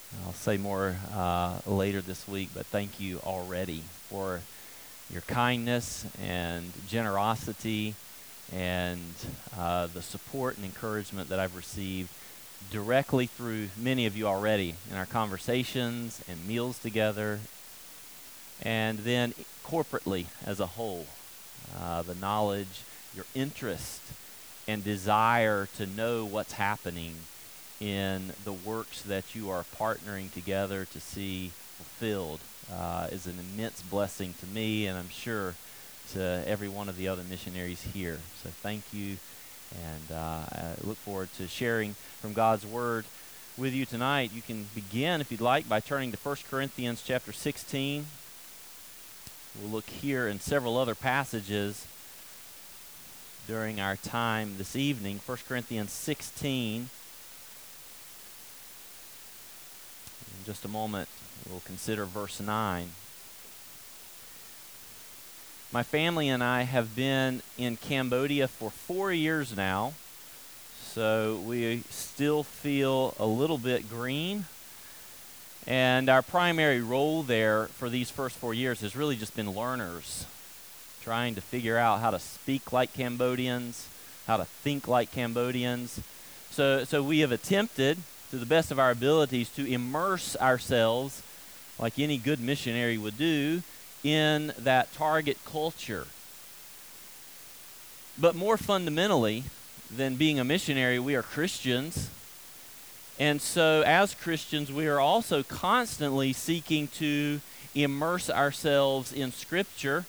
I'll say more later this week, but thank you already for your kindness and generosity and the support and encouragement that I've received directly through many of you already in our conversations and meals together, and then corporately as a whole. The knowledge, your interest, and desire to know what's happening in the works that you are partnering together to see fulfilled is an immense blessing to me, and I'm sure to every one of the other missionaries here. So thank you, and I look forward to sharing from God's Word with you tonight. You can begin, if you'd like, by turning to 1 Corinthians chapter 16. We'll look here in several other passages during our time this evening. 1 Corinthians 16. In just a moment, we'll consider verse 9. My family and I have been in Cambodia for 4 years now, so we still feel a little bit green. And our primary role there for these first 4 years has really just been learners, trying to figure out how to speak like Cambodians, how to think like Cambodians. So we have attempted, to the best of our abilities, to immerse ourselves, like any good missionary would do, in that target culture. But more fundamentally than being a missionary, we are Christians. And so as Christians, we are also constantly seeking to immerse ourselves in Scripture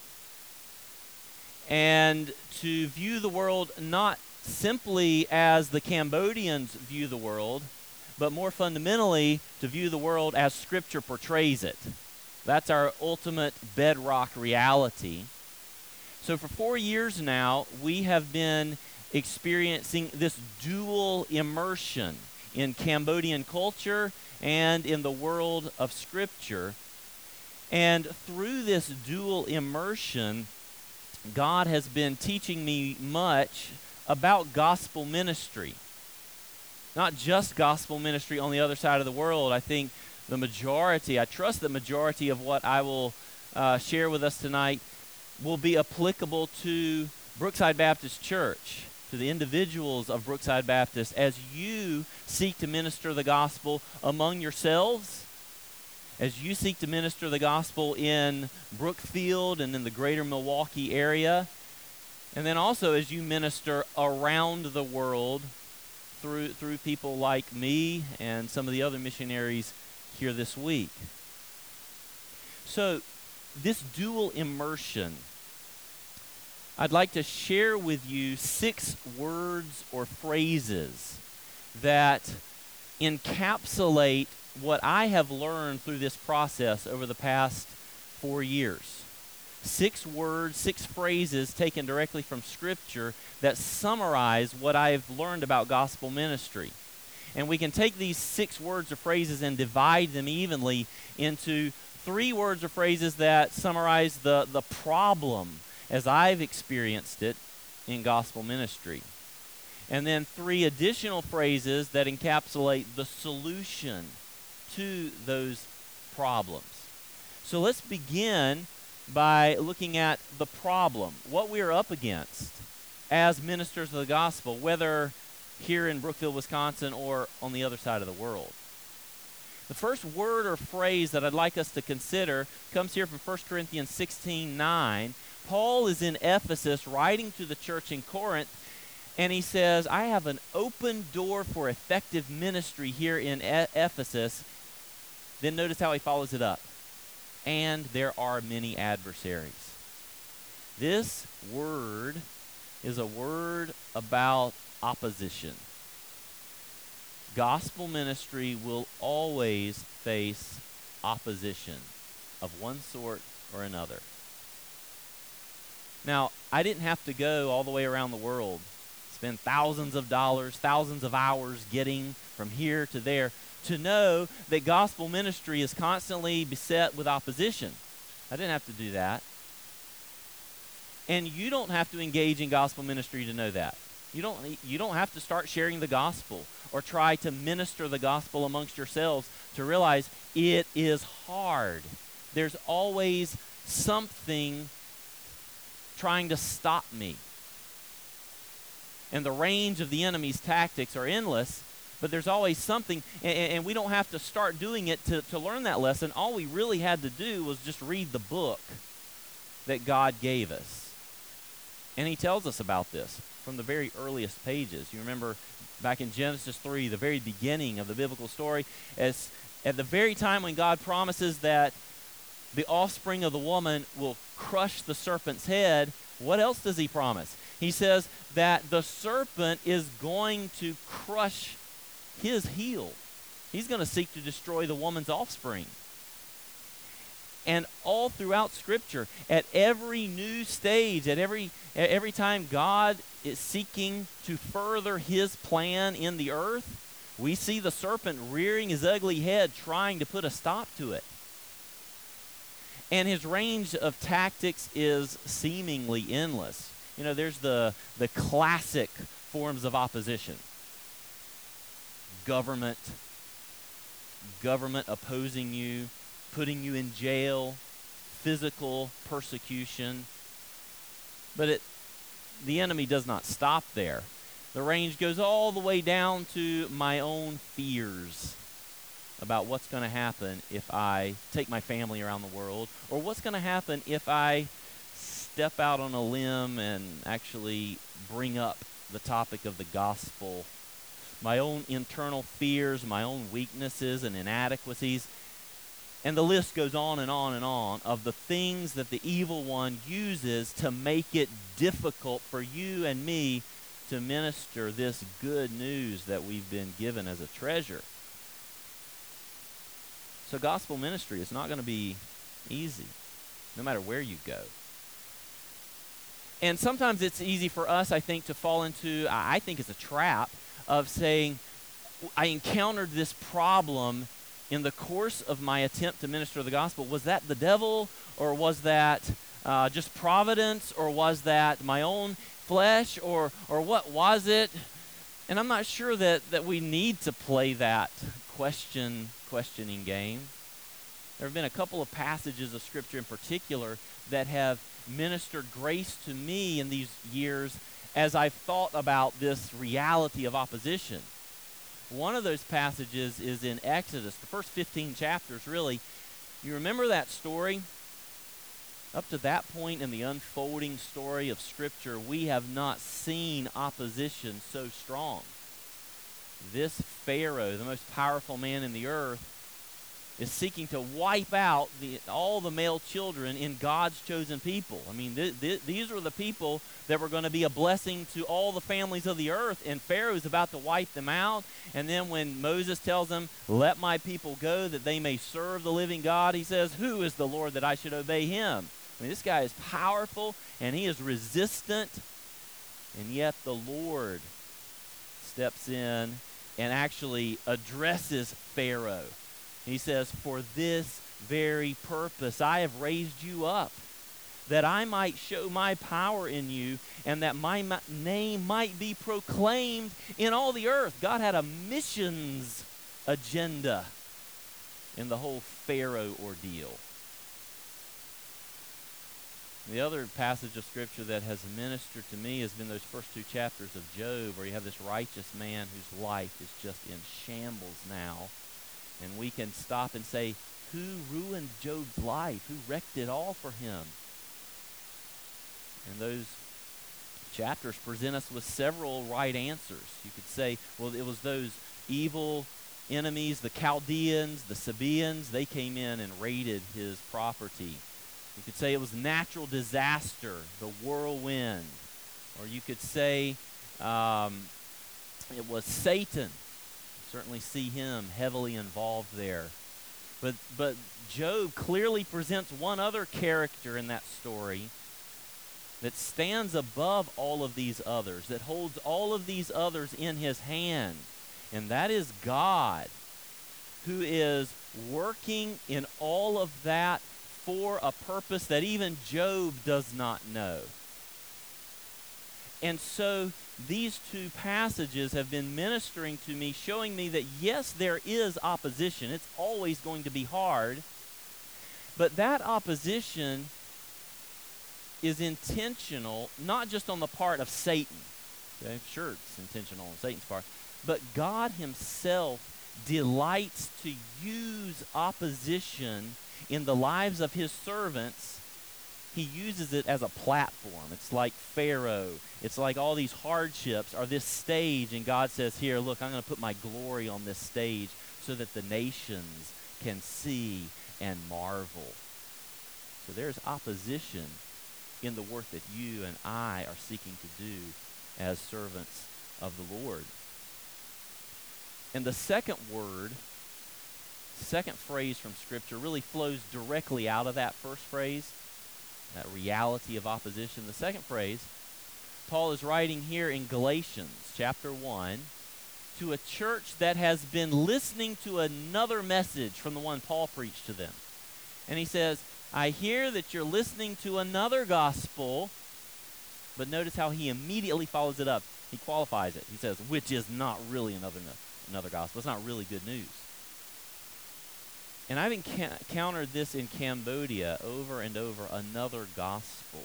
and to view the world not simply as the Cambodians view the world, but more fundamentally to view the world as Scripture portrays it. That's our ultimate bedrock reality. So for 4 years now, we have been experiencing this dual immersion in Cambodian culture and in the world of Scripture. And through this dual immersion, God has been teaching me much about gospel ministry. Not just gospel ministry on the other side of the world. I think I trust the majority of what I will share with us tonight will be applicable to Brookside Baptist Church, to the individuals of Brookside Baptist, as you seek to minister the gospel among yourselves, as you seek to minister the gospel in Brookfield and in the greater Milwaukee area, and then also as you minister around the world through people like me and some of the other missionaries here this week. So this dual immersion, I'd like to share with you 6 words or phrases that encapsulate what I have learned through this process over the past 4 years. 6 words, 6 phrases taken directly from Scripture that summarize what I've learned about gospel ministry. And we can take these 6 words or phrases and divide them evenly into 3 words or phrases that summarize the problem as I've experienced it in gospel ministry. And then 3 additional phrases that encapsulate the solution to those problems. So let's begin by looking at the problem, what we are up against as ministers of the gospel, whether here in Brookfield, Wisconsin, or on the other side of the world. The first word or phrase that I'd like us to consider comes here from 1 Corinthians 16:9. Paul is in Ephesus writing to the church in Corinth, and he says, I have an open door for effective ministry here in Ephesus. Then notice how he follows it up. And there are many adversaries. This word is a word about opposition. Gospel ministry will always face opposition of one sort or another. Now, I didn't have to go all the way around the world, spend thousands of dollars, thousands of hours getting from here to there to know that gospel ministry is constantly beset with opposition. I didn't have to do that. And you don't have to engage in gospel ministry to know that. You don't have to start sharing the gospel or try to minister the gospel amongst yourselves to realize it is hard. There's always something trying to stop me. And the range of the enemy's tactics are endless, but there's always something, and we don't have to start doing it to learn that lesson. All we really had to do was just read the book that God gave us. And he tells us about this from the very earliest pages. You remember back in Genesis 3, the very beginning of the biblical story, as at the very time when God promises that the offspring of the woman will crush the serpent's head, what else does he promise? He says that the serpent is going to crush his heel. He's going to seek to destroy the woman's offspring. And all throughout Scripture, at every new stage, at every time God is seeking to further his plan in the earth, we see the serpent rearing his ugly head, trying to put a stop to it. And his range of tactics is seemingly endless. You know, there's the classic forms of opposition. Government opposing you, putting you in jail, physical persecution. But the enemy does not stop there. The range goes all the way down to my own fears about what's going to happen if I take my family around the world, or what's going to happen if I step out on a limb and actually bring up the topic of the gospel. My own internal fears, my own weaknesses and inadequacies. And the list goes on and on and on of the things that the evil one uses to make it difficult for you and me to minister this good news that we've been given as a treasure. So gospel ministry is not going to be easy, no matter where you go. And sometimes it's easy for us, I think, to fall into, I think it's a trap of saying, I encountered this problem in the course of my attempt to minister the gospel. Was that the devil, or was that just providence, or was that my own flesh, or what was it? And I'm not sure that we need to play that questioning game. There have been a couple of passages of Scripture in particular that have ministered grace to me in these years as I've thought about this reality of opposition. One of those passages is in Exodus, the first 15 chapters, really. You remember that story? Up to that point in the unfolding story of Scripture, we have not seen opposition so strong. This Pharaoh, the most powerful man in the earth, is seeking to wipe out all the male children in God's chosen people. I mean, these were the people that were going to be a blessing to all the families of the earth, and Pharaoh's about to wipe them out. And then when Moses tells them, let my people go that they may serve the living God, he says, who is the Lord that I should obey him? I mean, this guy is powerful, and he is resistant, and yet the Lord steps in and actually addresses Pharaoh. He says, for this very purpose I have raised you up, that I might show my power in you, and that my name might be proclaimed in all the earth. God had a missions agenda in the whole Pharaoh ordeal. The other passage of Scripture that has ministered to me has been those first two chapters of Job, where you have this righteous man whose life is just in shambles now. And we can stop and say, who ruined Job's life? Who wrecked it all for him? And those chapters present us with several right answers. You could say, well, it was those evil enemies, the Chaldeans, the Sabaeans. They came in and raided his property. You could say it was natural disaster, the whirlwind. Or you could say it was Satan. Certainly see him heavily involved there. But Job clearly presents one other character in that story that stands above all of these others, that holds all of these others in his hand. And that is God, who is working in all of that for a purpose that even Job does not know. And so these two passages have been ministering to me, showing me that yes, there is opposition. It's always going to be hard. But that opposition is intentional, not just on the part of Satan. Okay? Sure, it's intentional on Satan's part. But God himself delights to use opposition in the lives of his servants. He uses it as a platform. It's like Pharaoh. It's like all these hardships are this stage, and God says, here, look, I'm going to put my glory on this stage so that the nations can see and marvel. So there's opposition in the work that you and I are seeking to do as servants of the Lord. And the second phrase from Scripture really flows directly out of that first phrase, that reality of opposition. The second phrase, Paul is writing here in Galatians chapter 1 to a church that has been listening to another message from the one Paul preached to them. And he says, I hear that you're listening to another gospel, but notice how he immediately follows it up. He qualifies it. He says, which is not really another gospel. It's not really good news. And I've encountered this in Cambodia over and over, another gospel.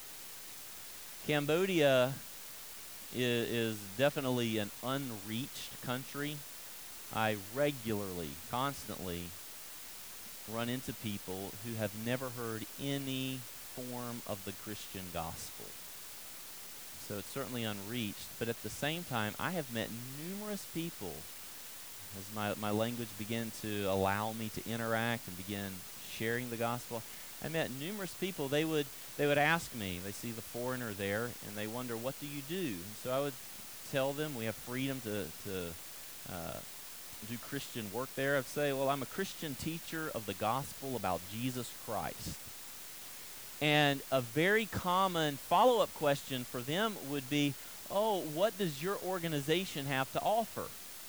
Cambodia is definitely an unreached country. I regularly, constantly run into people who have never heard any form of the Christian gospel. So it's certainly unreached. But at the same time, I have met numerous people as my language began to allow me to interact and begin sharing the gospel. I met numerous people. They would ask me, they see the foreigner there, and they wonder, what do you do? And so I would tell them we have freedom to do Christian work there. I'd say, well, I'm a Christian teacher of the gospel about Jesus Christ. And a very common follow-up question for them would be, oh, what does your organization have to offer?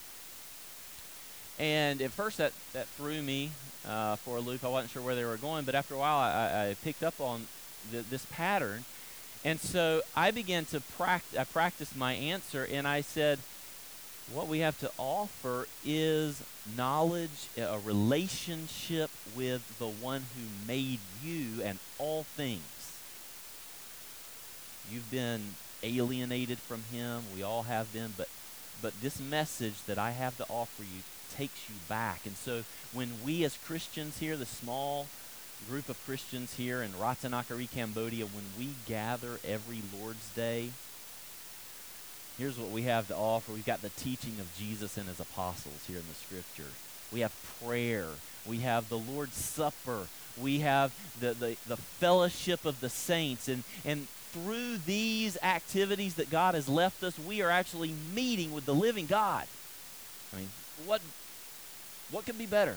And at first that threw me for a loop. I wasn't sure where they were going, but after a while I picked up on this pattern. And so I began to practice my answer, and I said, what we have to offer is knowledge, a relationship with the one who made you and all things. You've been alienated from him. We all have been, but this message that I have to offer you takes you back. And so when we as Christians here, the small group of Christians here in Ratanakari, Cambodia, when we gather every Lord's Day, here's what we have to offer. We've got the teaching of Jesus and his apostles here in the Scripture. We have prayer. We have the Lord's Supper. We have the fellowship of the saints. And through these activities that God has left us, we are actually meeting with the living God. I mean, what could be better?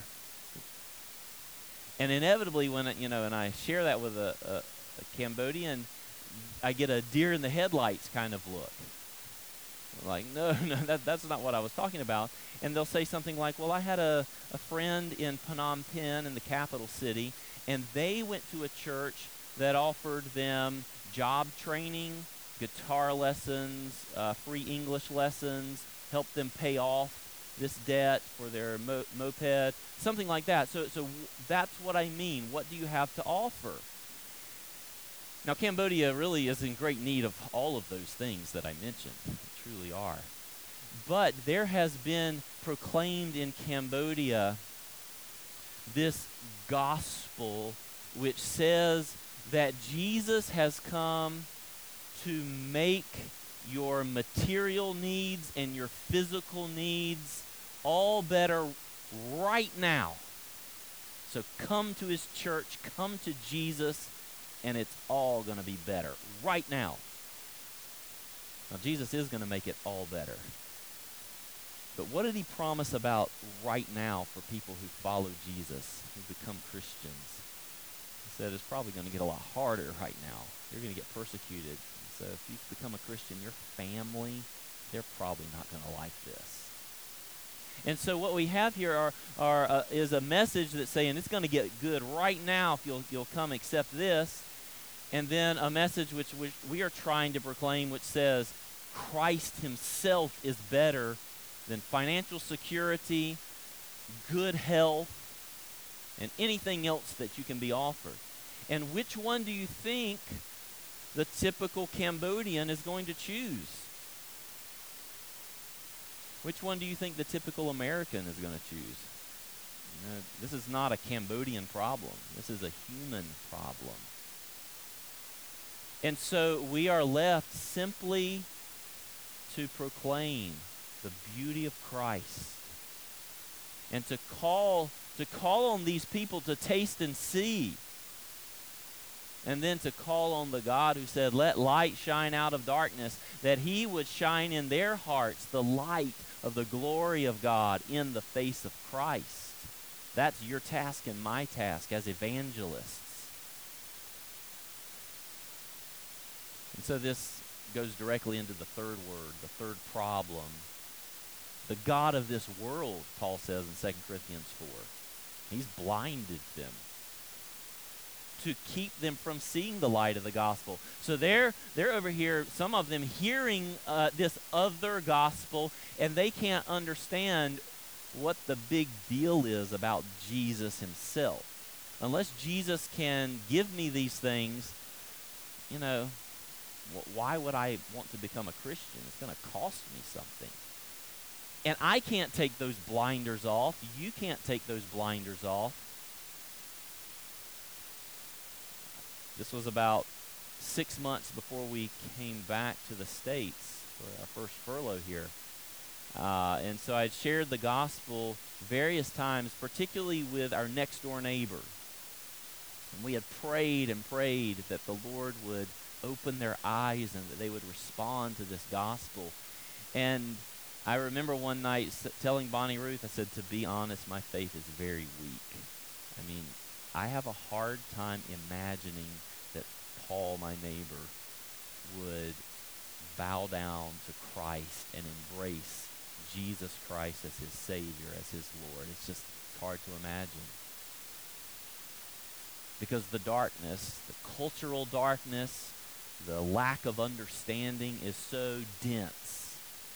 And inevitably, when I share that with a Cambodian, I get a deer in the headlights kind of look. Like, no, that's not what I was talking about. And they'll say something like, well, I had a friend in Phnom Penh, in the capital city, and they went to a church that offered them job training, guitar lessons, free English lessons, helped them pay off this debt for their moped, something like that. So that's what I mean. What do you have to offer? Now, Cambodia really is in great need of all of those things that I mentioned. They truly are. But there has been proclaimed in Cambodia this gospel which says that Jesus has come to make your material needs and your physical needs all better right now. So come to his church, come to Jesus, and it's all going to be better right now. Now, Jesus is going to make it all better. But what did he promise about right now for people who follow Jesus, who become Christians? He said it's probably going to get a lot harder right now. You're going to get persecuted. So if you become a Christian, your family, they're probably not going to like this. And so what we have here is a message that's saying it's going to get good right now if you'll come accept this. And then a message which we are trying to proclaim, which says Christ himself is better than financial security, good health, and anything else that you can be offered. And which one do you think the typical Cambodian is going to choose? Which one do you think the typical American is going to choose? This is not a Cambodian problem. This is a human problem. And so we are left simply to proclaim the beauty of Christ and to call on these people to taste and see, and then to call on the God who said, "Let light shine out of darkness," that he would shine in their hearts the light of the glory of God in the face of Christ. That's your task and my task as evangelists. And so this goes directly into the third word, the third problem. The God of this world, Paul says in 2 Corinthians 4, he's blinded them to keep them from seeing the light of the gospel. So they're over here, some of them hearing this other gospel, and they can't understand what the big deal is about Jesus himself. Unless Jesus can give me these things, why would I want to become a Christian? It's going to cost me something. And I can't take those blinders off. You can't take those blinders off. This was about 6 months before we came back to the States for our first furlough here. And so I had shared the gospel various times, particularly with our next door neighbor. And we had prayed and prayed that the Lord would open their eyes and that they would respond to this gospel. And I remember one night telling Bonnie Ruth, I said, to be honest, my faith is very weak. I mean, I have a hard time imagining that Paul, my neighbor, would bow down to Christ and embrace Jesus Christ as his Savior, as his Lord. It's hard to imagine. Because the darkness, the cultural darkness, the lack of understanding is so dense.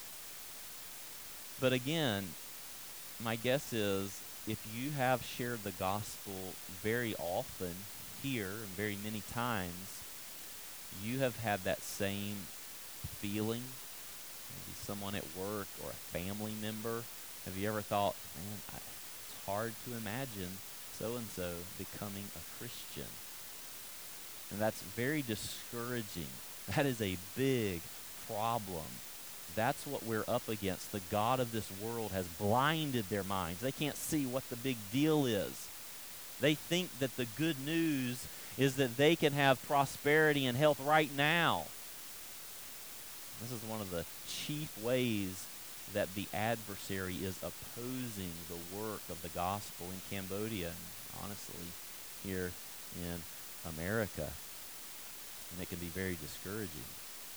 But again, my guess is if you have shared the gospel very often here and very many times, you have had that same feeling. Maybe someone at work or a family member. Have you ever thought, man, it's hard to imagine so-and-so becoming a Christian? And that's very discouraging. That is a big problem. That's what we're up against. The God of this world has blinded their minds. They can't see what the big deal is. They think that the good news is that they can have prosperity and health right now. This is one of the chief ways that the adversary is opposing the work of the gospel in Cambodia and honestly here in America. And it can be very discouraging.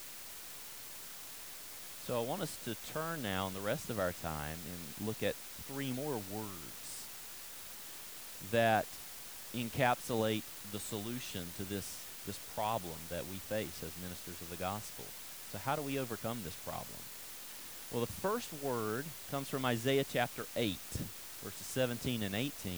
So I want us to turn now in the rest of our time and look at 3 more words that encapsulate the solution to this problem that we face as ministers of the gospel. So how do we overcome this problem? Well, the first word comes from Isaiah chapter 8, verses 17 and 18.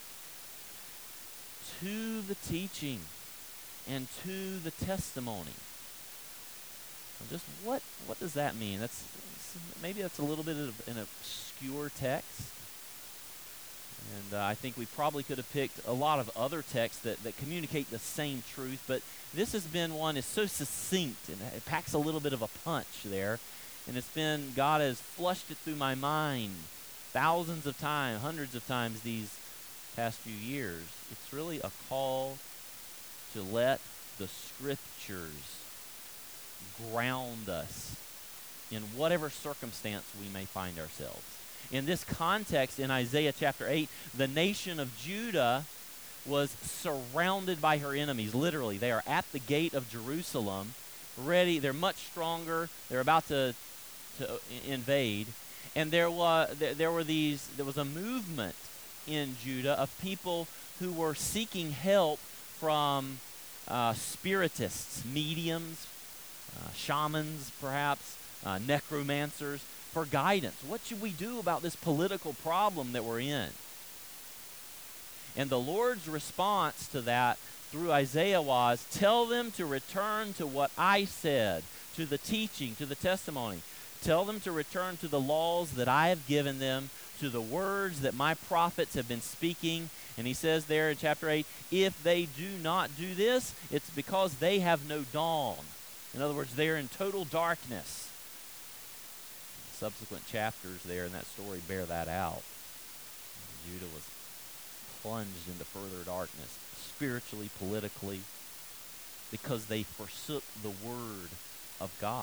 To the teaching and to the testimony. Just what does that mean? Maybe that's a little bit of an obscure text. And I think we probably could have picked a lot of other texts that communicate the same truth, but this has been one that's so succinct, and it packs a little bit of a punch there. And it's been, God has flushed it through my mind thousands of times, hundreds of times these past few years. It's really a call to let the Scriptures ground us in whatever circumstance we may find ourselves. In this context, in Isaiah chapter 8, the nation of Judah was surrounded by her enemies. Literally, they are at the gate of Jerusalem, ready. They're much stronger. They're about to invade. And there was a movement in Judah of people who were seeking help from spiritists, mediums, shamans perhaps, necromancers, for guidance. What should we do about this political problem that we're in? And the Lord's response to that through Isaiah was, tell them to return to what I said, to the teaching, to the testimony. Tell them to return to the laws that I have given them, to the words that my prophets have been speaking. And he says there in chapter 8, if they do not do this, it's because they have no dawn. In other words, they're in total darkness. Subsequent chapters there in that story bear that out. Judah was plunged into further darkness, spiritually, politically, because they forsook the word of God.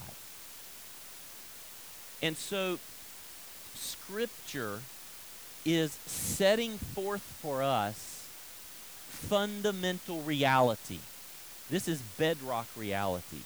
And so, Scripture is setting forth for us fundamental reality. This is bedrock reality.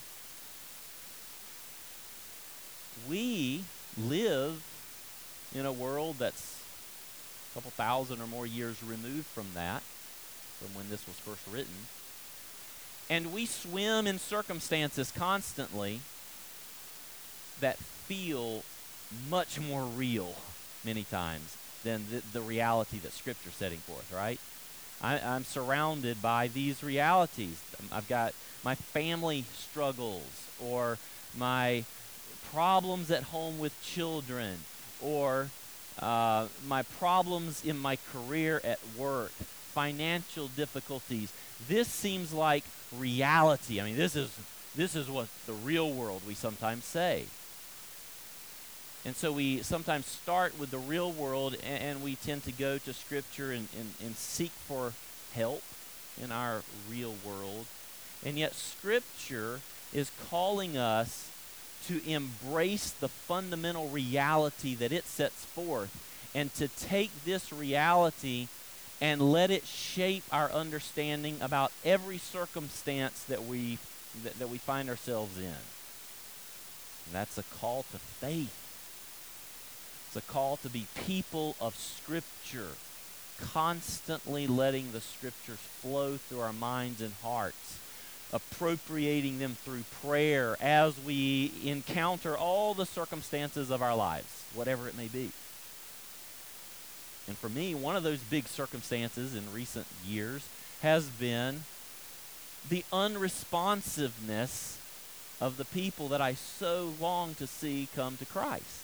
We live in a world that's a couple thousand or more years removed from that, from when this was first written. And we swim in circumstances constantly that feel much more real many times than the reality that Scripture's setting forth, right? I'm surrounded by these realities. I've got my family struggles, or my problems at home with children, or my problems in my career at work, financial difficulties. This seems like reality. I mean, this is what the real world, we sometimes say. And so we sometimes start with the real world, and we tend to go to Scripture and seek for help in our real world. And yet Scripture is calling us to embrace the fundamental reality that it sets forth, and to take this reality and let it shape our understanding about every circumstance that we find ourselves in. And that's a call to faith. It's a call to be people of Scripture, constantly letting the Scriptures flow through our minds and hearts, appropriating them through prayer as we encounter all the circumstances of our lives, whatever it may be. And for me, one of those big circumstances in recent years has been the unresponsiveness of the people that I so long to see come to Christ.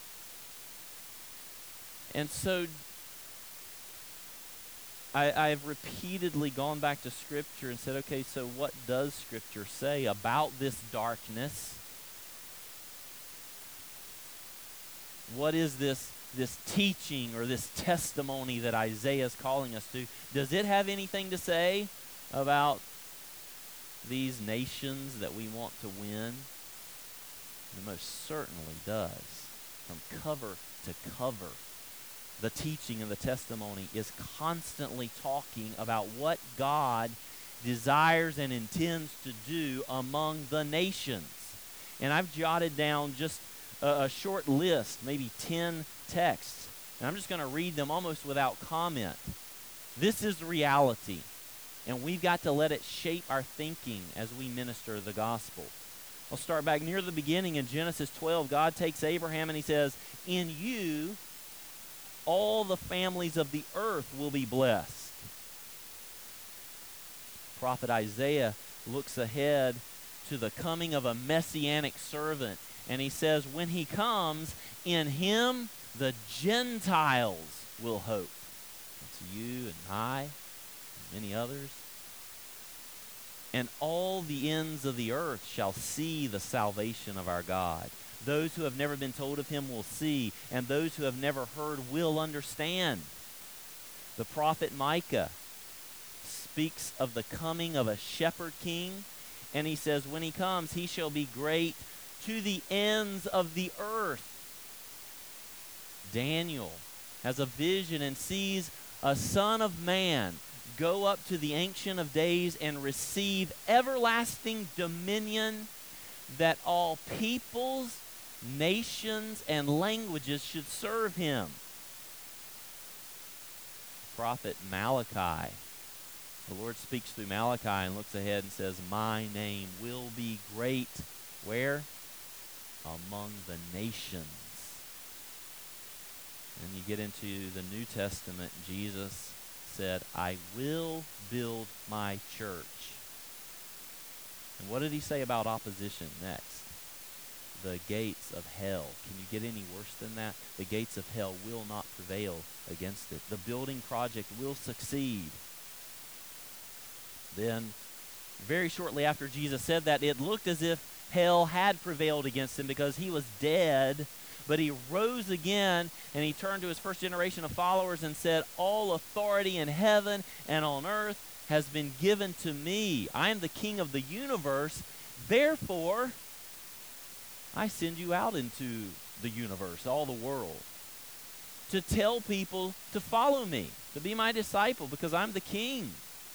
And so I've repeatedly gone back to Scripture and said, okay, so what does Scripture say about this darkness? What is this teaching or this testimony that Isaiah is calling us to? Does it have anything to say about these nations that we want to win? It most certainly does. From cover to cover, the teaching and the testimony is constantly talking about what God desires and intends to do among the nations. And I've jotted down just a short list, maybe 10 texts, and I'm just going to read them almost without comment. This is reality, and we've got to let it shape our thinking as we minister the gospel. I'll start back near the beginning in Genesis 12. God takes Abraham and he says, in you all the families of the earth will be blessed. Prophet Isaiah looks ahead to the coming of a messianic servant, and he says, when he comes, in him the Gentiles will hope. That's you and I and many others. And all the ends of the earth shall see the salvation of our God. Those who have never been told of him will see, and those who have never heard will understand. The prophet Micah speaks of the coming of a shepherd king, and he says, when he comes, he shall be great to the ends of the earth. Daniel has a vision and sees a son of man go up to the Ancient of Days and receive everlasting dominion, that all peoples, nations, and languages should serve him. Prophet Malachi The Lord speaks through Malachi and looks ahead and says, my name will be great. Where? Among the nations. And you get into the New Testament, Jesus said, I will build my church. And what did he say about opposition next? The gates of hell. Can you get any worse than that? The gates of hell will not prevail against it. The building project will succeed. Then, very shortly after Jesus said that, it looked as if hell had prevailed against him because he was dead, but he rose again, and he turned to his first generation of followers and said, all authority in heaven and on earth has been given to me. I am the king of the universe. Therefore, I send you out into the universe, all the world, to tell people to follow me, to be my disciple, because I'm the king.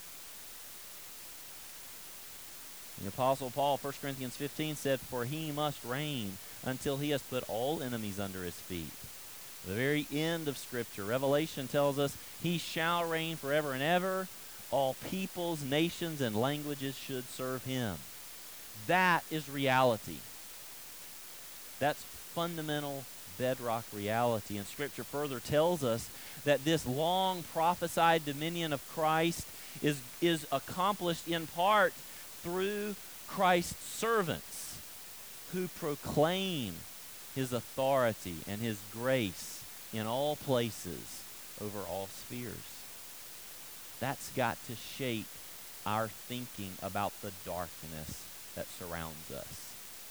The Apostle Paul, 1 Corinthians 15, said, for he must reign until he has put all enemies under his feet. The very end of Scripture, Revelation tells us, he shall reign forever and ever. All peoples, nations, and languages should serve him. That is reality. That's fundamental bedrock reality. And Scripture further tells us that this long prophesied dominion of Christ is accomplished in part through Christ's servants who proclaim his authority and his grace in all places over all spheres. That's got to shape our thinking about the darkness that surrounds us.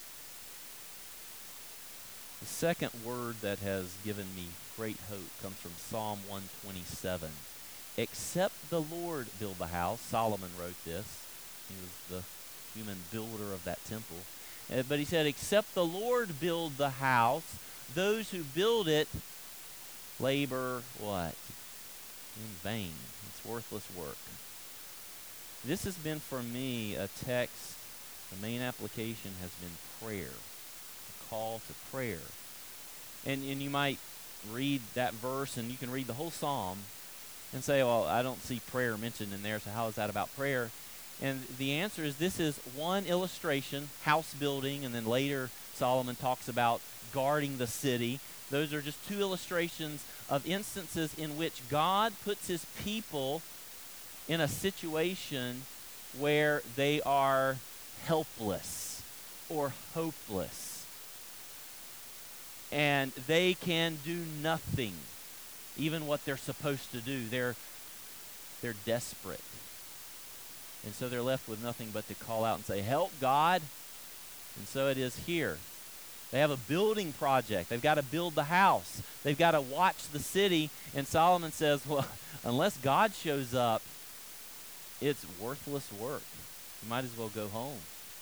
The second word that has given me great hope comes from Psalm 127. Except the Lord build the house. Solomon wrote this. He was the human builder of that temple. But he said, except the Lord build the house, those who build it labor what? In vain. It's worthless work. This has been for me a text. The main application has been prayer. A call to prayer. And you might read that verse, and you can read the whole psalm and say, well, I don't see prayer mentioned in there, so how is that about prayer? And the answer is this is one illustration, house building, and then later Solomon talks about guarding the city. Those are just two illustrations of instances in which God puts his people in a situation where they are helpless or hopeless. And they can do nothing, even what they're supposed to do. They're desperate. And so they're left with nothing but to call out and say, help, God. And so it is here. They have a building project. They've got to build the house. They've got to watch the city. And Solomon says, well, unless God shows up, it's worthless work. You might as well go home.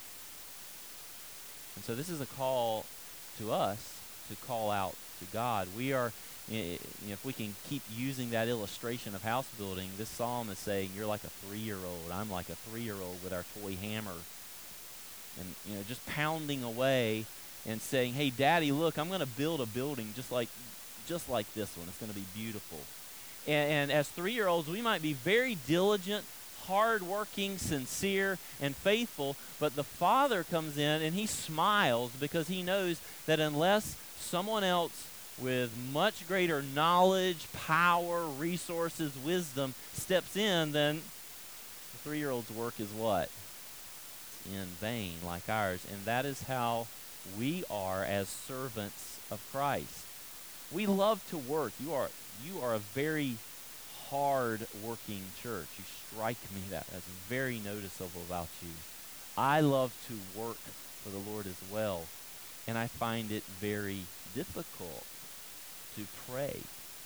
And so this is a call to us to call out to God. We are, if we can keep using that illustration of house building, this psalm is saying you're like a 3-year-old. I'm like a 3-year-old with our toy hammer. And, just pounding away and saying, hey, Daddy, look, I'm going to build a building just like this one. It's going to be beautiful. And as 3-year-olds, we might be very diligent, hardworking, sincere, and faithful, but the Father comes in and he smiles because he knows that unless someone else with much greater knowledge, power, resources, wisdom steps in, then the 3-year-old's work is what? It's in vain, like ours. And that is how we are as servants of Christ. We love to work. You are a very hard-working church. You strike me that's very noticeable about you. I love to work for the Lord as well, and I find it very difficult to pray.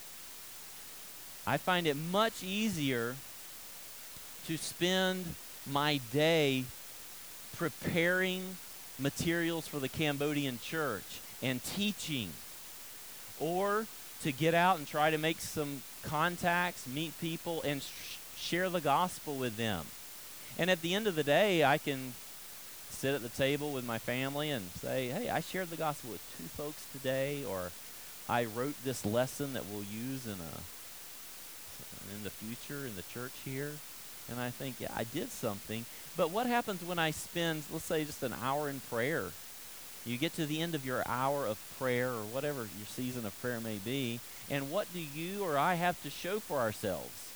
I find it much easier to spend my day preparing materials for the Cambodian church and teaching, or to get out and try to make some contacts, meet people, and share the gospel with them. And at the end of the day, I can sit at the table with my family and say, hey, I shared the gospel with 2 folks today, or I wrote this lesson that we'll use in the future in the church here. And I think, yeah, I did something. But what happens when I spend, let's say, just an hour in prayer? You get to the end of your hour of prayer or whatever your season of prayer may be, and what do you or I have to show for ourselves?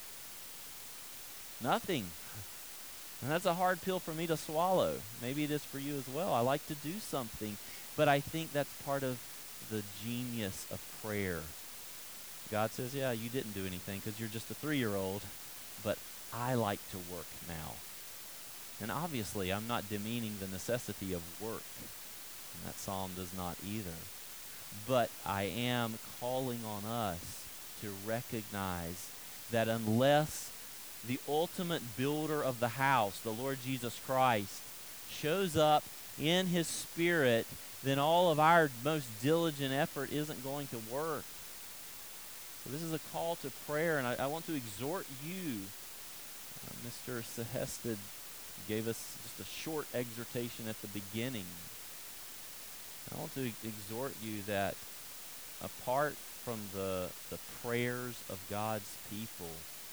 Nothing. And that's a hard pill for me to swallow. Maybe it is for you as well. I like to do something, but I think that's part of the genius of prayer. God says, yeah, you didn't do anything because you're just a 3-year-old, but I like to work now. And obviously, I'm not demeaning the necessity of work. And that psalm does not either. But I am calling on us to recognize that unless the ultimate builder of the house, the Lord Jesus Christ, shows up in his Spirit, then all of our most diligent effort isn't going to work. So this is a call to prayer, and I want to exhort you. Mr. Sehested gave us just a short exhortation at the beginning. I want to exhort you that apart from the prayers of God's people,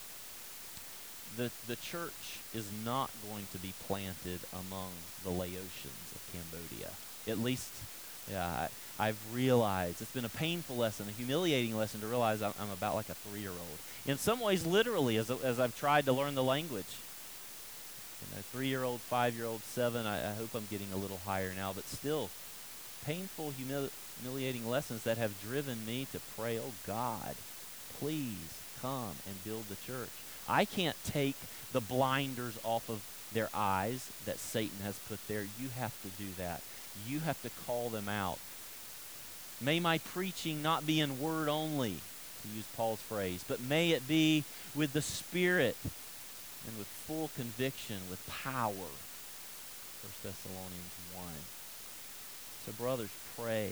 the church is not going to be planted among the Laotians of Cambodia. At least, yeah, I've realized it's been a painful lesson, a humiliating lesson to realize I'm about like a 3-year-old. In some ways, literally, as I've tried to learn the language. 3-year-old, 5-year-old, 7, I hope I'm getting a little higher now, but still, painful, humiliating lessons that have driven me to pray, oh God, please come and build the church. I can't take the blinders off of their eyes that Satan has put there. You have to do that. You have to call them out. May my preaching not be in word only, to use Paul's phrase, but may it be with the Spirit and with full conviction, with power. 1 Thessalonians 1. So brothers, pray.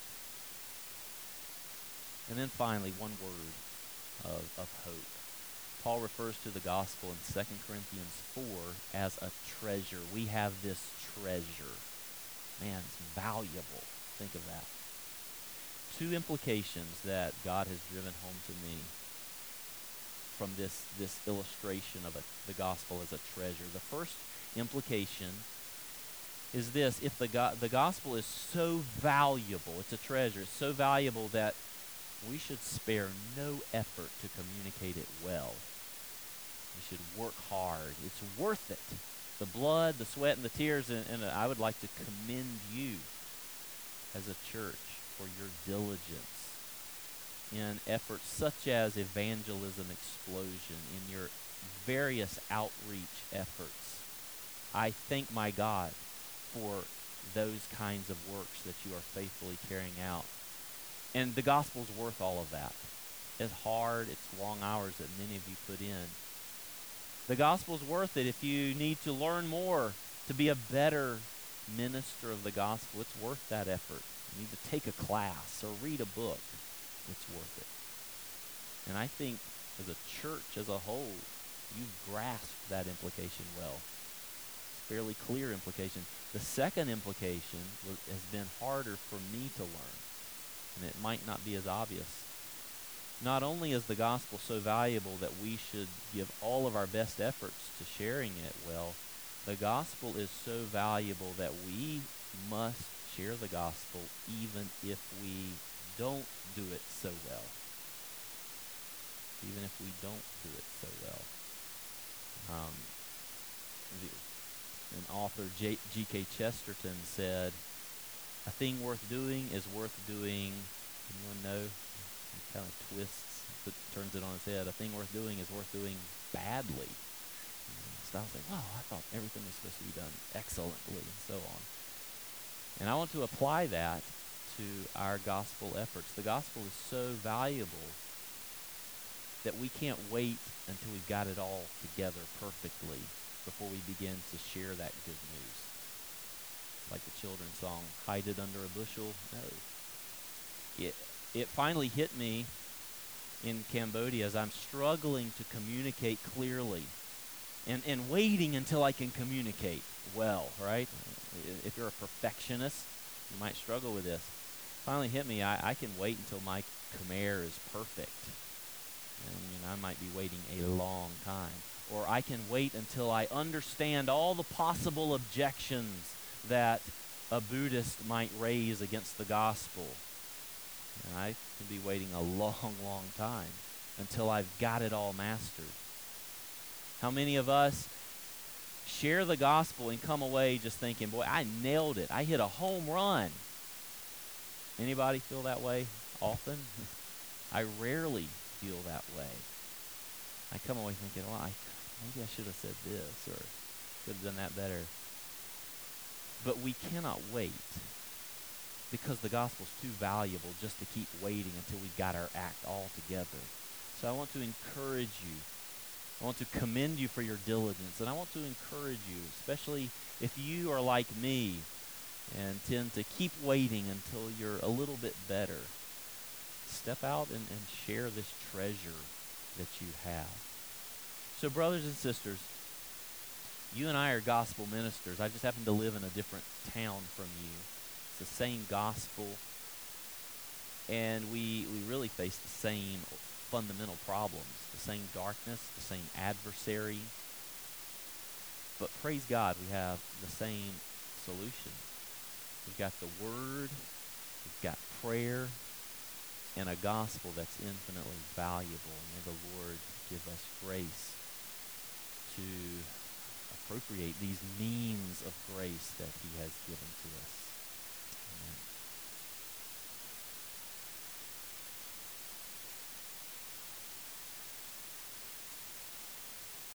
And then finally, one word of hope. Paul refers to the gospel in 2 Corinthians 4 as a treasure. We have this treasure. Man, it's valuable. Think of that. 2 implications that God has driven home to me from this illustration of the gospel as a treasure. The first implication is this: if the gospel is so valuable, it's a treasure, it's so valuable that we should spare no effort to communicate it well. We should work hard. It's worth it. The blood, the sweat, and the tears, and I would like to commend you as a church for your diligence in efforts such as Evangelism Explosion, in your various outreach efforts. I thank my God for those kinds of works that you are faithfully carrying out. And the gospel's worth all of that. It's hard, it's long hours that many of you put in. The gospel's worth it if you need to learn more to be a better minister of the gospel. It's worth that effort. You need to take a class or read a book. It's worth it. And I think as a church as a whole, you've grasped that implication well. It's a fairly clear implication. The second implication has been harder for me to learn, and it might not be as obvious. Not only is the gospel so valuable that we should give all of our best efforts to sharing it well, the gospel is so valuable that we must share the gospel even if we don't do it so well. Even if we don't do it so well. An author, G.K. Chesterton, said, "A thing worth doing is worth doing." Anyone know? He kind of twists, but turns it on its head. A thing worth doing is worth doing badly. So I was like, wow, I thought everything was supposed to be done excellently, and so on. And I want to apply that to our gospel efforts. The gospel is so valuable that we can't wait until we've got it all together perfectly before we begin to share that good news. Like the children's song, "Hide it under a bushel." No. It finally hit me in Cambodia as I'm struggling to communicate clearly and waiting until I can communicate well, right? If you're a perfectionist, you might struggle with this. Finally hit me, I can wait until my Khmer is perfect. And I might be waiting a long time. or I can wait until I understand all the possible objections that a Buddhist might raise against the gospel. And I can be waiting a long, long time until I've got it all mastered. How many of us share the gospel and come away just thinking, boy, I nailed it. I hit a home run. Anybody feel that way often? I rarely feel that way. I come away thinking, well, maybe I should have said this or could have done that better. But we cannot wait because the gospel's too valuable just to keep waiting until we've got our act all together. So I want to encourage you. I want to commend you for your diligence, and I want to encourage you, especially if you are like me and tend to keep waiting until you're a little bit better. Step out and share this treasure that you have. So brothers and sisters, you and I are gospel ministers. I just happen to live in a different town from you. It's the same gospel, and we really face the same fundamental problems, the same darkness, the same adversary. But praise God, we have the same solution. We've got the Word, we've got prayer, and a gospel that's infinitely valuable. And may the Lord give us grace to appropriate these means of grace that He has given to us.